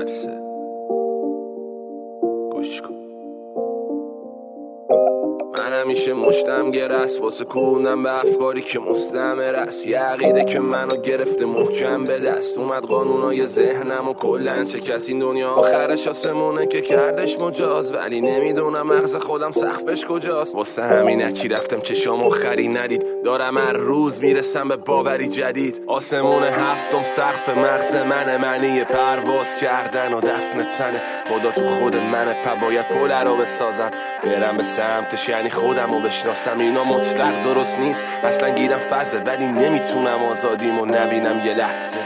میترسه. گوش کن. من همیشه مشتم گرست واسه کوندم به افکاری که مستعمر است. یه عقیده که منو گرفته محکم به دست اومد قانونای ذهنم و کلن چه کسی دنیا آخرش آسمونه که کردش مجاز، ولی نمیدونم مغز خودم سقفش کجاست. واسه همینه چی رفتم چشام آخری ندید، دارم هر روز میرسم به باوری جدید. آسمون هفتم سقف مغز منی پرواز کردن و دفن تنه. خدا تو خود منه باید پل رو بسازم برم به سمتش، یعنی خودم رو بشناسم. اینا مطلق درست نیست اصلا گیرم فرضه، ولی نمیتونم آزادیمو نبینم یه لحظه.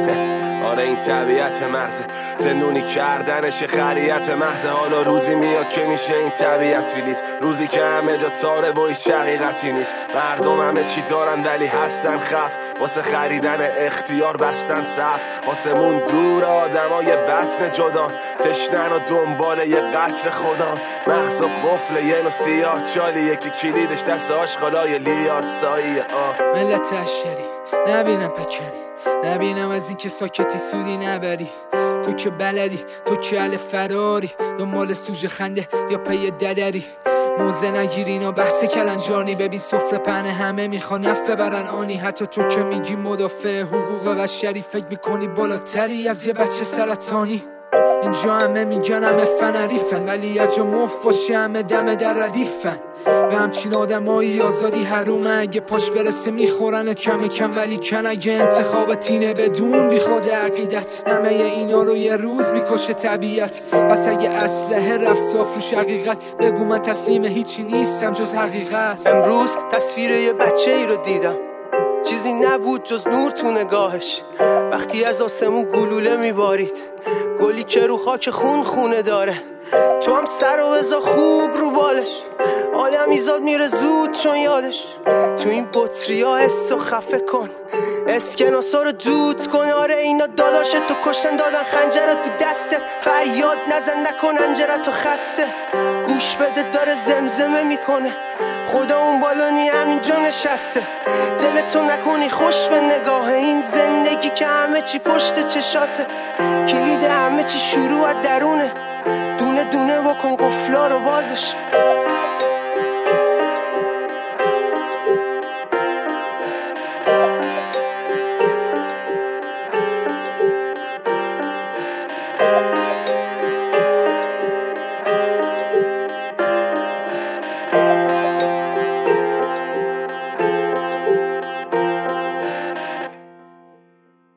آره این طبیعت مغزه، زندونی کردنش خریت محضه. حالا روزی میاد که میشه این طبیعت ریلیز، روزی که همه جا تاره و هیچ حقیقتی نیست. مردم همه چی دارن ولی هستن خف، واسه خریدن اختیار بستن صف. آسمون دور آدمای بطن جدان، تشنن و دنبال یه قطر خدا. مغز و قفل یه نو سیاه چالیه که کلیدش دست آشغالای لیار ساییه. ملت اشری نبینم پکری، نبینم از این که ساکتی سودی نبری. تو که بلدی، تو که اهل فراری، دنبال سوژه خنده یا پی ددری. موزه نگیری اینا بحث کلنجانی، ببین سفره پهنه همه میخوان نفه برن آنی. حتی تو که میگی مدافع حقوق بشری فکر میکنی بالاتری از یه بچه سرطانی. اینجا همه میگن همه فنریفن، ولی یه جا مف باشه همه دم در ردیفن. به همچین آدمایی آزادی حرومه، اگه پاش برسه میخورن کم کم، ولی کن اگه انتخابت اینه بدون بی خود عقیدت. همه اینا رو یه روز میکشه طبیعت، پس اگه اسلحه رفت صاف روش حقیقت، بگو من تسلیم هیچی نیستم جز حقیقت. امروز تصویر یه بچه ای رو دیدم، چیزی نبود جز نور تو نگاهش. وقتی از آسمون گلوله میبارید، گلی که رو خاک خون خونه داره. تو هم سر و بزا خوب رو بالش، آدم ایزاد میره زود چون یادش. تو این بطریا حس و خفه کن، اسکناسا رو دود کن. آره اینا داداشت تو کشتن دادن خنجر تو دستت، فریاد نزن نکن انجرت تو خسته. گوش بده داره زمزمه میکنه، خدا اون بالانی همینجا نشسته. دلتو نکنی خوش به نگاه این زندگی که همه چی پشت چشاته. کلید همه چی شروع از درونه، دونه دونه بکن قفلا رو بازش.